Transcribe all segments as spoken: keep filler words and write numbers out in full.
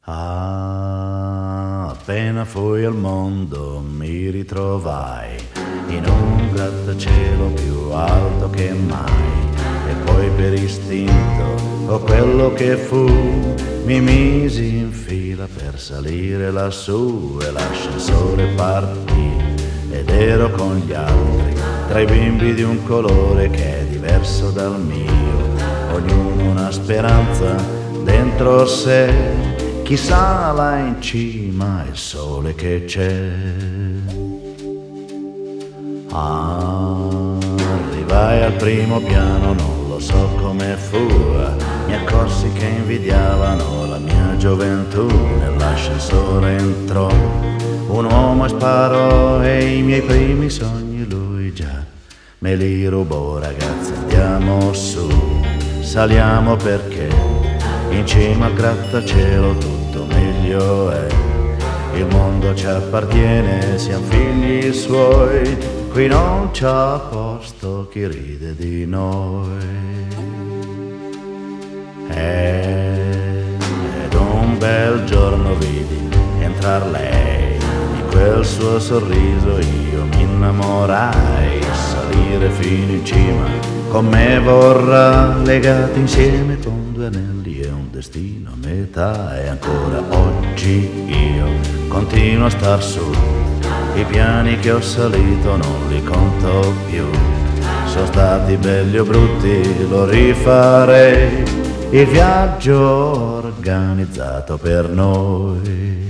Ah, appena fui al mondo mi ritrovai in un grattacielo più alto che mai, e poi per istinto o quello che fu mi misi in fila per salire lassù e l'ascensore partì ed ero con gli altri, tra i bimbi di un colore che è diverso dal mio, ognuno una speranza dentro sé. Chissà là in cima il sole che c'è. Arrivai al primo piano, non lo so come fu, mi accorsi che invidiavano la mia gioventù. Nell'ascensore entrò un uomo e sparò e i miei primi sogni lui già me li rubò. Ragazzi, andiamo su, saliamo perché in cima al grattacielo tutto meglio è. Il mondo ci appartiene, siamo figli suoi, qui non c'ha posto chi ride di noi. Ed un bel giorno vidi entrar lei, di quel suo sorriso io mi innamorai. Salire fino in cima con me vorrà, legati insieme con due anelli e un destino a metà. E ancora oggi io continuo a star su, i piani che ho salito non li conto più. Sono stati belli o brutti, lo rifarei, il viaggio organizzato per noi.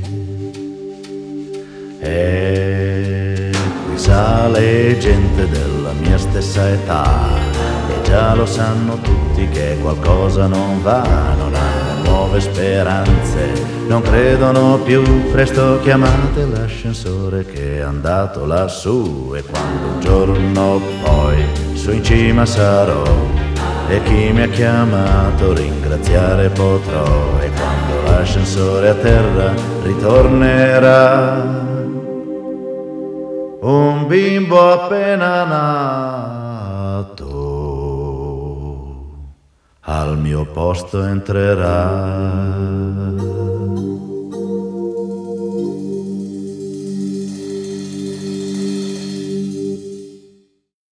E qui sale gente della mia stessa età e già lo sanno tutti che qualcosa non va, non hanno nuove speranze, non credono più. Presto chiamate l'ascensore che è andato lassù, e quando un giorno poi su in cima sarò e chi mi ha chiamato ringraziare potrò. E quando l'ascensore a terra ritornerà, un bimbo appena nato al mio posto entrerà.